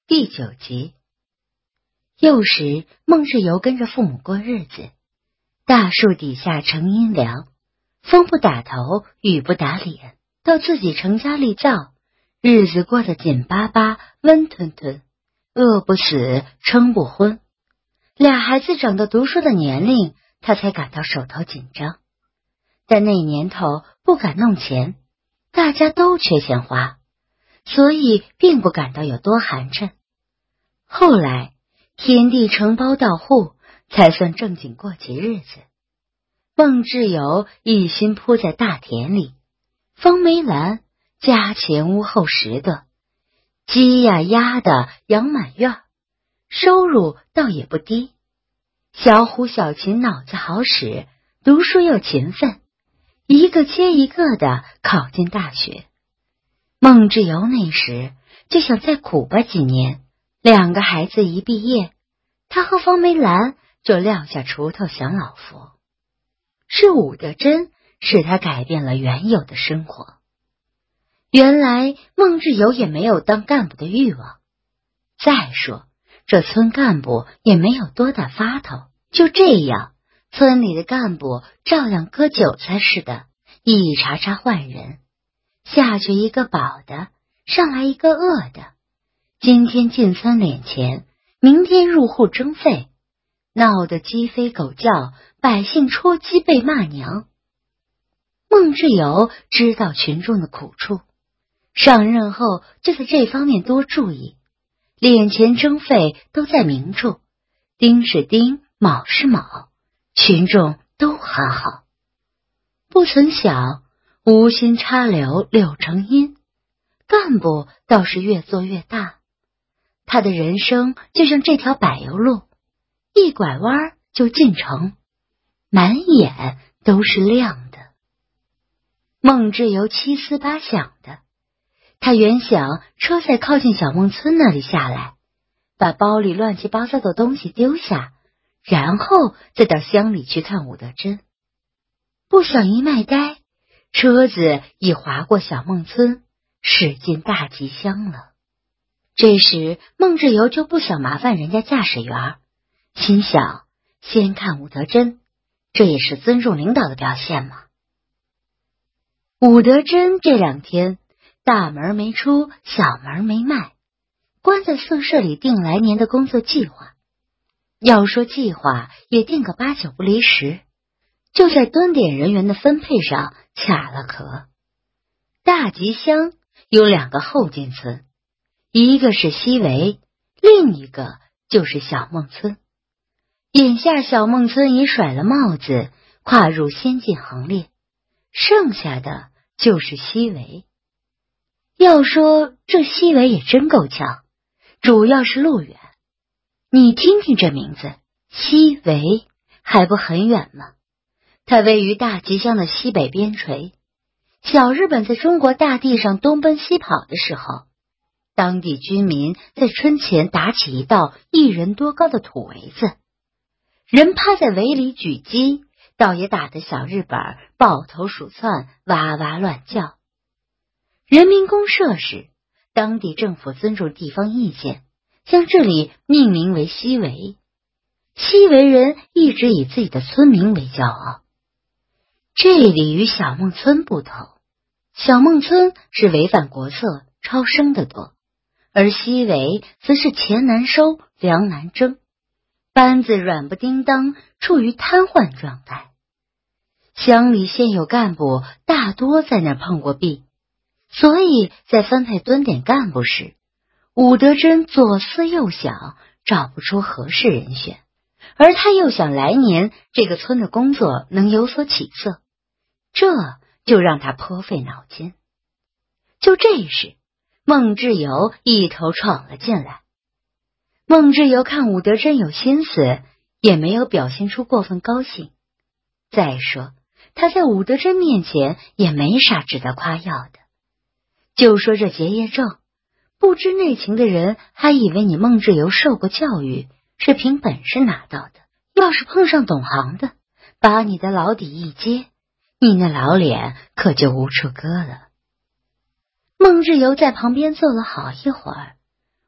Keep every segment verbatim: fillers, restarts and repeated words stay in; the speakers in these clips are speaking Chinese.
第九集。幼时，孟志由跟着父母过日子，大树底下乘阴凉，风不打头，雨不打脸，到自己成家立造，日子过得紧巴巴，温吞吞，饿不死，撑不昏。俩孩子长到读书的年龄，他才感到手头紧张。但那年头不敢弄钱，大家都缺钱花，所以并不感到有多寒碜。后来天地承包到户，才算正经过起日子。孟志由一心扑在大田里，方梅兰家前屋后十个，鸡呀鸭的养满院，收入倒也不低。小虎小琴脑子好使，读书又勤奋，一个接一个的考进大学。孟志由那时就想再苦吧几年，两个孩子一毕业，他和方梅兰就撂下锄头享老福。是武德珍使他改变了原有的生活。原来孟志由也没有当干部的欲望，再说这村干部也没有多大发头，就这样村里的干部照样割韭菜似的，一茬茬换人，下去一个饱的，上来一个饿的，今天进村敛钱，明天入户征费，闹得鸡飞狗叫，百姓戳鸡被骂娘。孟志由知道群众的苦处，上任后就在这方面多注意，敛钱征费都在明处，丁是丁，卯是卯，群众都很好。不曾想无心插柳柳成荫，干部倒是越做越大。他的人生就像这条柏油路，一拐弯就进城，满眼都是亮的。孟志由七思八想的，他原想车在靠近小孟村那里下来，把包里乱七八糟的东西丢下，然后再到乡里去看武德珍。不想一迈呆，车子已划过小孟村，驶进大集乡了。这时孟志由就不想麻烦人家驾驶员，心想先看武德珍，这也是尊重领导的表现嘛。武德珍这两天大门没出，小门没迈，关在宿舍里定来年的工作计划。要说计划也定个八九不离十，就在蹲点人员的分配上卡了壳。大集乡有两个后进村，一个是西围，另一个就是小孟村。眼下小孟村已甩了帽子，跨入先进行列，剩下的就是西围。要说这西围也真够呛，主要是路远。你听听这名字，西围还不很远吗？它位于大集乡的西北边陲。小日本在中国大地上东奔西跑的时候，当地居民在春前打起一道一人多高的土围子，人趴在围里举鸡，倒也打得小日本抱头鼠窜，哇哇乱叫。人民公社时，当地政府尊重地方意见，将这里命名为西围。西围人一直以自己的村民为骄傲。这里与小孟村不同，小孟村是违反国策，超生的多，而西围则是钱难收，粮难征，班子软不叮当，处于瘫痪状态。乡里现有干部大多在那儿碰过壁，所以在分配蹲点干部时，武德珍左思右想，找不出合适人选，而他又想来年这个村的工作能有所起色，这就让他颇费脑筋。就这时，孟志由一头闯了进来。孟志由看武德珍有心思，也没有表现出过分高兴。再说他在武德珍面前也没啥值得夸耀的。就说这结业证，不知内情的人还以为你孟志由受过教育，是凭本事拿到的。要是碰上懂行的，把你的老底一揭，你那老脸可就无处搁了。孟志由在旁边坐了好一会儿，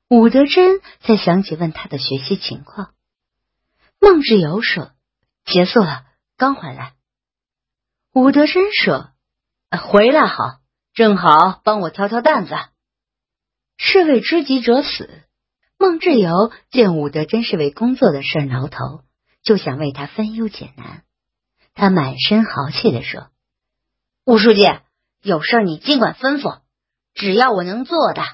武德珍才想起问他的学习情况。孟志友说：“结束了，刚回来。”武德珍说：“回来好，正好帮我挑挑担子。”是为知己者死。孟志友见武德珍是为工作的事挠头，就想为他分忧解难。他满身豪气地说：“武书记，有事你尽管吩咐，只要我能做的。”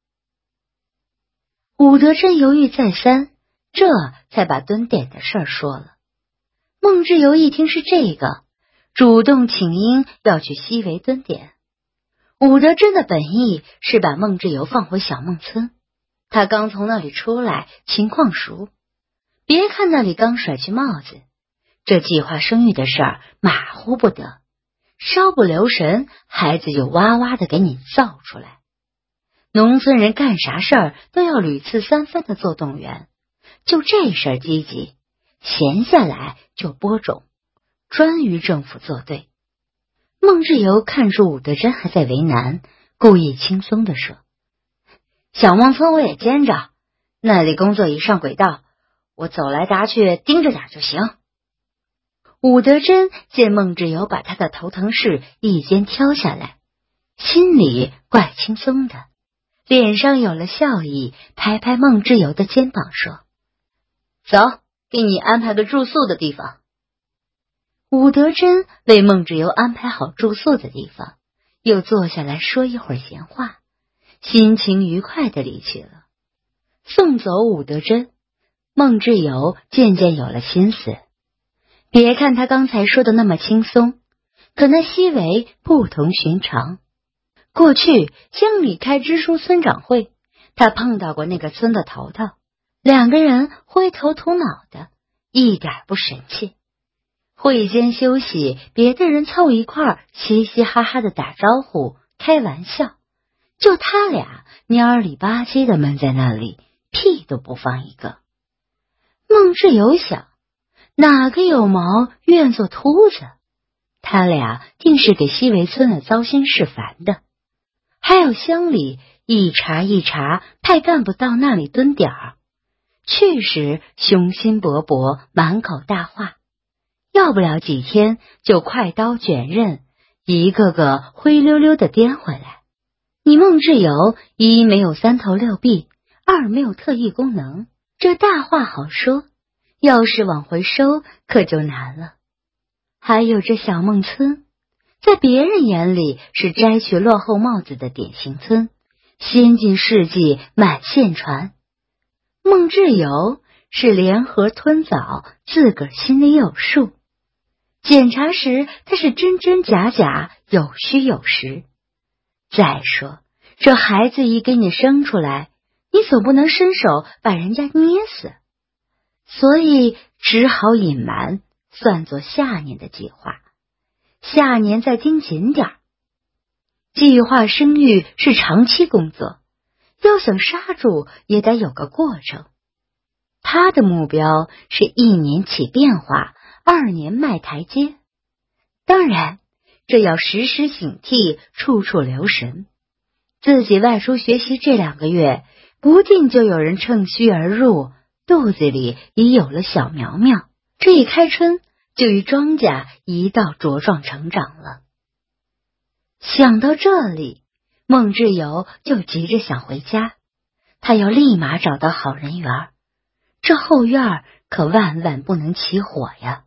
武德珍犹豫再三，这才把蹲点的事儿说了。孟志友一听是这个，主动请缨要去西围蹲点。武德珍的本意是把孟志友放回小孟村，他刚从那里出来，情况熟。别看那里刚甩去帽子，这计划生育的事儿马虎不得，稍不留神，孩子就哇哇的给你造出来。农村人干啥事儿都要屡次三番的做动员，就这事儿积极，闲下来就播种，专与政府作对。孟志友看出武德珍还在为难，故意轻松地说：“小孟村我也兼着，那里工作已上轨道，我走来达去盯着点就行。”武德珍见孟志友把他的头疼事一肩挑下来，心里怪轻松的，脸上有了笑意，拍拍孟志友的肩膀说：“走，给你安排个住宿的地方。”武德珍为孟志友安排好住宿的地方，又坐下来说一会儿闲话，心情愉快的离去了。送走武德珍，孟志友渐渐有了心思。别看他刚才说的那么轻松，可那西围不同寻常。过去乡里开支书村长会，他碰到过那个村的头头，两个人灰头土脑的，一点不神气。会间休息，别的人凑一块儿嘻嘻哈哈的打招呼开玩笑，就他俩蔫里吧唧的闷在那里，屁都不放一个。孟志友想，哪个有毛愿做秃子，他俩定是给西围村的糟心事烦的。还有乡里一茬一茬派干部到那里蹲点儿，去时雄心勃勃，满口大话，要不了几天就快刀卷刃，一个个灰溜溜的颠回来。你孟志友一没有三头六臂，二没有特异功能，这大话好说，要是往回收可就难了。还有这小孟村，在别人眼里是摘取落后帽子的典型村，先进事迹满线传。孟志友是联合吞枣，自个儿心里有数。检查时他是真真假假，有虚有实。再说这孩子一给你生出来，你总不能伸手把人家捏死，所以只好隐瞒，算作下年的计划，下年再盯紧点儿。计划生育是长期工作，要想刹住也得有个过程。他的目标是一年起变化，二年迈台阶。当然这要时时警惕，处处留神。自己外出学习这两个月，不定就有人趁虚而入，肚子里已有了小苗苗，这一开春就与庄稼一道茁壮成长了。想到这里，孟志友就急着想回家，他要立马找到好人缘，这后院可万万不能起火呀。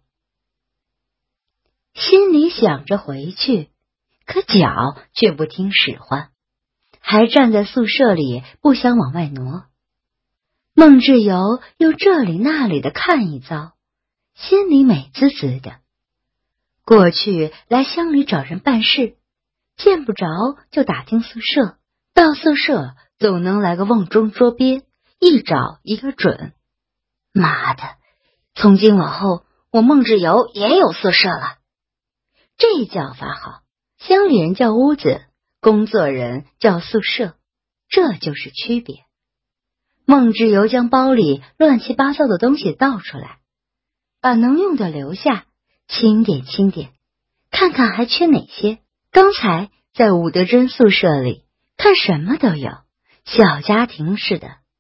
心里想着回去，可脚却不听使唤，还站在宿舍里不想往外挪。孟志友又这里那里的看一遭，心里美滋滋的。过去来乡里找人办事，见不着就打听宿舍，到宿舍总能来个瓮中捉鳖，一找一个准。妈的，从今往后我孟志友也有宿舍了。这叫法好，乡里人叫屋子，工作人叫宿舍，这就是区别。孟志友将包里乱七八糟的东西倒出来，把能用的留下，清点清点，看看还缺哪些。刚才在武德珍宿舍里看什么都有，小家庭似的，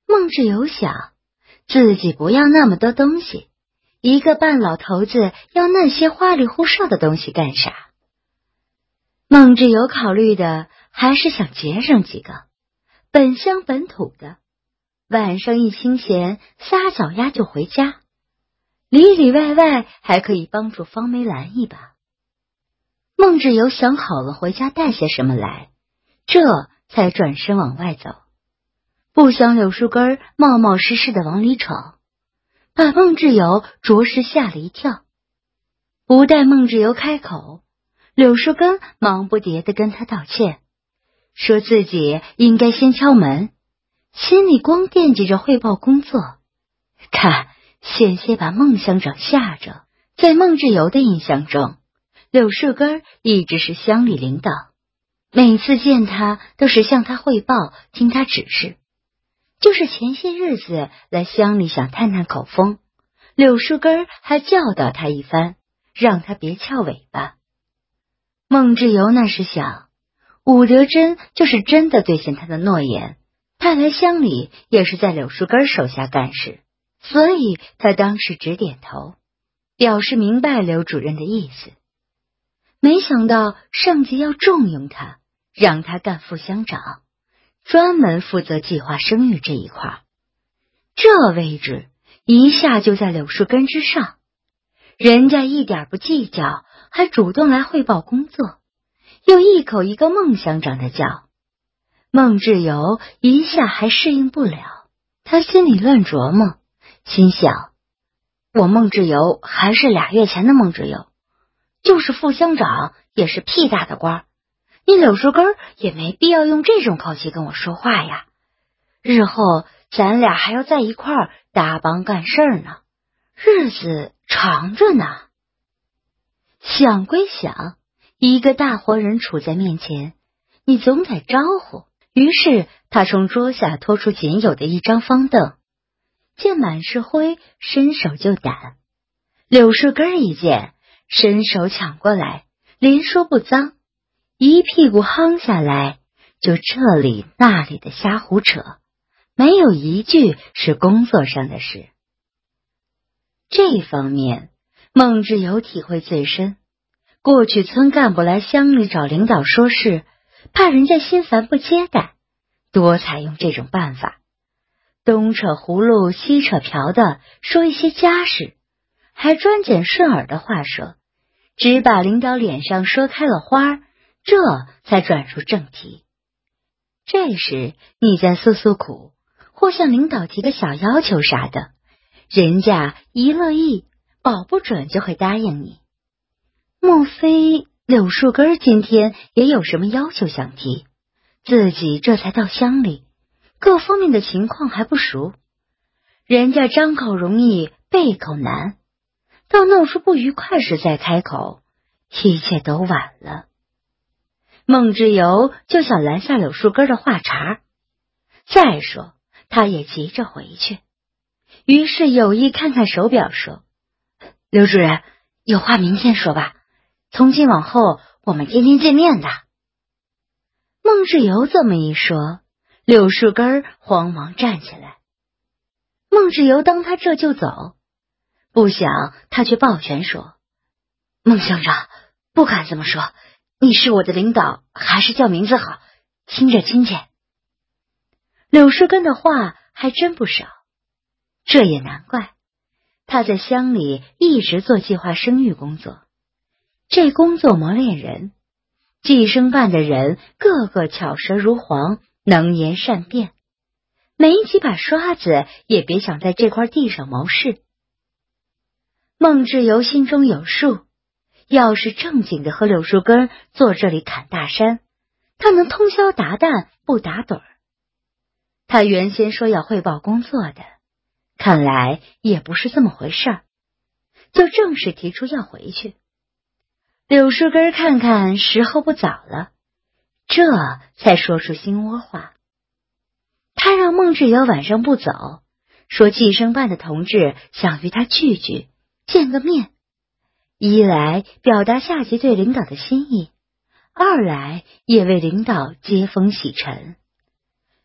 孟志由想，自己不要那么多东西，一个半老头子要那些花里胡哨的东西干啥？孟志由考虑的还是想节省几个，本乡本土的，晚上一清闲，撒脚丫就回家，里里外外还可以帮助方梅兰一把。孟志由想好了回家带些什么来，这才转身往外走，不想柳树根冒冒失失的往里闯，把孟志由着实吓了一跳。不待孟志由开口，柳树根忙不迭地跟他道歉，说自己应该先敲门，心里光惦记着汇报工作。看，险些把孟乡长吓着。在孟志由的印象中，柳树根一直是乡里领导，每次见他都是向他汇报，听他指示。就是前些日子来乡里想探探口风，柳树根还教导他一番，让他别翘尾巴。孟志由那时想，武德珍就是真的兑现他的诺言，他来乡里也是在柳树根手下干事，所以他当时只点头，表示明白柳主任的意思。没想到上级要重用他，让他干副乡长，专门负责计划生育这一块，这位置一下就在柳树根之上。人家一点不计较，还主动来汇报工作，又一口一个孟乡长的叫。孟志由一下还适应不了，他心里乱琢磨，心想，我孟志由还是俩月前的孟志由，就是副乡长也是屁大的官，你柳树根也没必要用这种口气跟我说话呀。日后咱俩还要在一块儿搭帮干事呢，日子长着呢。想归想，一个大活人处在面前，你总得招呼。于是他从桌下拖出仅有的一张方凳，见满是灰，伸手就掸。柳树根一见，伸手抢过来，连说不脏，一屁股夯下来，就这里那里的瞎胡扯，没有一句是工作上的事。这方面孟志由体会最深，过去村干部来乡里找领导说事，怕人家心烦不接待，多采用这种办法，东扯葫芦西扯瓢的说一些家事，还专捡顺耳的话说，只把领导脸上说开了花，这才转入正题。这时你再诉诉苦，或向领导提个小要求啥的，人家一乐意，保不准就会答应你。莫非柳树根今天也有什么要求想提？自己这才到乡里，各方面的情况还不熟，人家张口容易闭口难，到闹出不愉快时再开口，一切都晚了。孟志由就想拦下柳树根的话茬，再说他也急着回去，于是有意看看手表说，刘主任，有话明天说吧，从今往后我们天天见面的。孟志由这么一说，柳树根慌忙站起来。孟志由当他这就走，不想他却抱拳说，孟乡长不敢这么说，你是我的领导，还是叫名字好，亲着亲切。柳树根的话还真不少，这也难怪，他在乡里一直做计划生育工作，这工作磨练人，计生办的人个个巧舌如簧，能言善辩，没几把刷子也别想在这块地上谋事。孟志由心中有数，要是正经的和柳树根坐这里砍大山，他能通宵达旦不打盹儿。他原先说要汇报工作的，看来也不是这么回事儿，就正式提出要回去。柳树根看看时候不早了，这才说出心窝话。他让孟志由晚上不走，说计生办的同志想与他聚聚，见个面，一来表达下级对领导的心意，二来也为领导接风洗尘。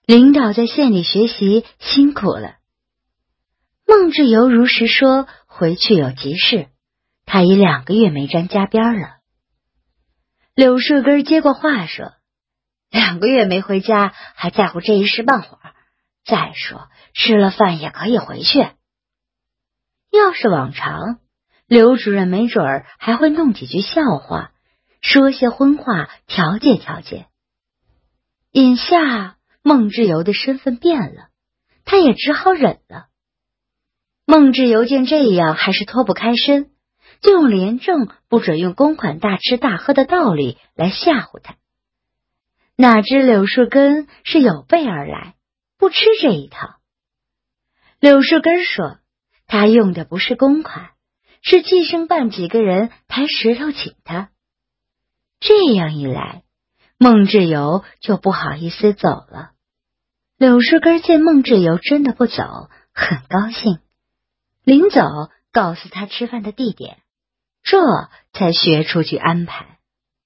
领导在县里学习辛苦了。孟志由如实说回去有急事，他已两个月没沾家边了。柳树根接过话说，两个月没回家，还在乎这一时半会儿？再说吃了饭也可以回去。要是往常，刘主任没准儿还会弄几句笑话，说些荤话调解调解。眼下孟志由的身份变了，他也只好忍了。孟志由见这样还是脱不开身，就用廉政不准用公款大吃大喝的道理来吓唬他。哪知柳树根是有备而来，不吃这一套。柳树根说，他用的不是公款，是计生办几个人抬石头请他。这样一来，孟志由就不好意思走了。柳树根见孟志由真的不走，很高兴，临走告诉他吃饭的地点，这才学出去安排。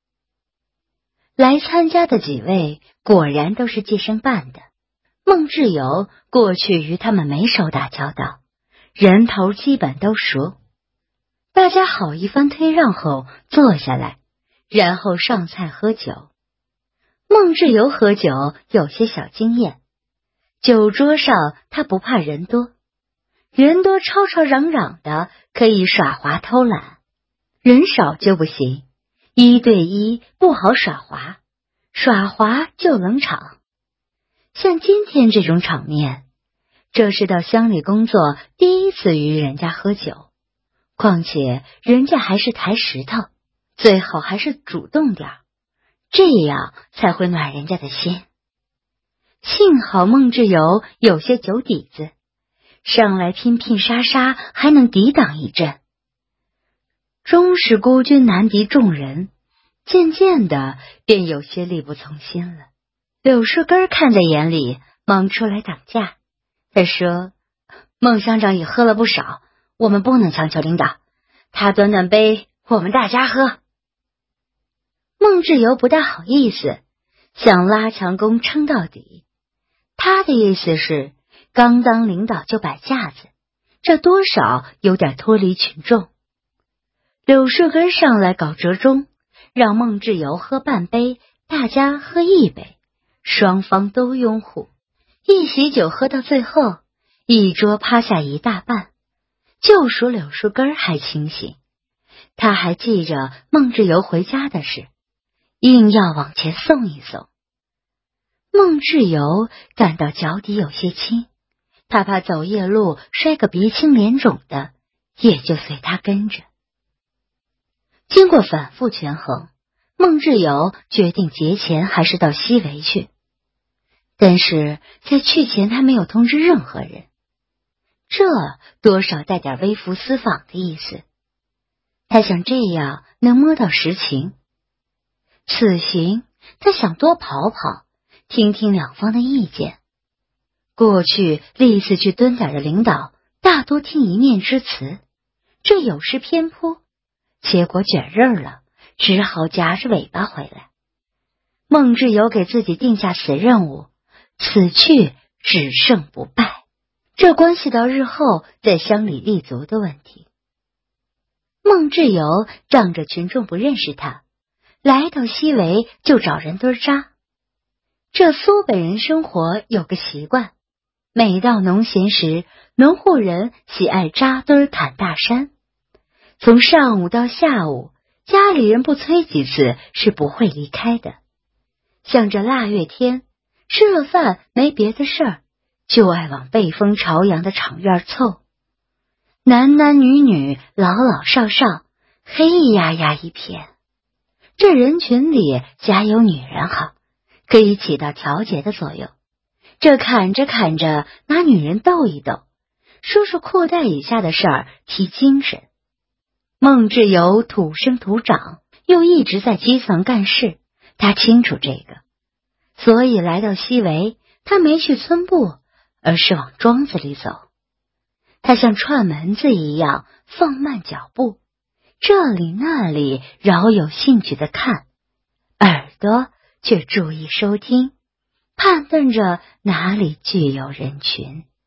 来参加的几位果然都是计生办的，孟志由过去与他们没少打交道，人头基本都熟。大家好一番推让后坐下来，然后上菜喝酒。孟志由喝酒有些小经验，酒桌上他不怕人多，人多吵吵嚷嚷的可以耍滑偷懒，人少就不行，一对一不好耍滑，耍滑就冷场。像今天这种场面，这是到乡里工作第一次与人家喝酒，况且人家还是抬石头，最好还是主动点，这样才会暖人家的心。幸好孟志由有些酒底子，上来拼拼杀杀还能抵挡一阵。终是孤军难敌众人，渐渐的便有些力不从心了。柳树根看在眼里，忙出来挡架。他说，孟乡长也喝了不少，我们不能强求领导，他端端杯，我们大家喝。孟志由不大好意思，想拉强弓撑到底。他的意思是，刚当领导就摆架子，这多少有点脱离群众。柳树根上来搞折中，让孟志由喝半杯，大家喝一杯，双方都拥护。一席酒喝到最后，一桌趴下一大半，就属柳树根还清醒。他还记着孟志由回家的事，硬要往前送一送。孟志由感到脚底有些轻，他怕走夜路摔个鼻青脸肿的，也就随他跟着。经过反复权衡，孟志由决定节前还是到西围去，但是在去前他没有通知任何人，这多少带点微服私访的意思。他想这样能摸到实情。此行他想多跑跑，听听两方的意见。过去历次去蹲点的领导大多听一面之词，这有失偏颇，结果卷刃了，只好夹着尾巴回来。孟志由给自己定下死任务，此去只胜不败，这关系到日后在乡里立足的问题。孟志由仗着群众不认识他，来到西围就找人堆扎。这苏北人生活有个习惯，每到农闲时，农户人喜爱扎堆砍大山。从上午到下午，家里人不催几次是不会离开的。像这腊月天，吃了饭没别的事儿，就爱往背风朝阳的场院凑。男男女女，老老少少，黑压压一片。这人群里假有女人好，可以起到调节的作用。这砍着砍着，拿女人斗一斗，说说裤带以下的事儿，提精神。孟志由土生土长，又一直在基层干事，他清楚这个，所以来到西围，他没去村部，而是往庄子里走。他像串门子一样放慢脚步，这里那里饶有兴趣的看，耳朵却注意收听， 判断着哪里具有人群。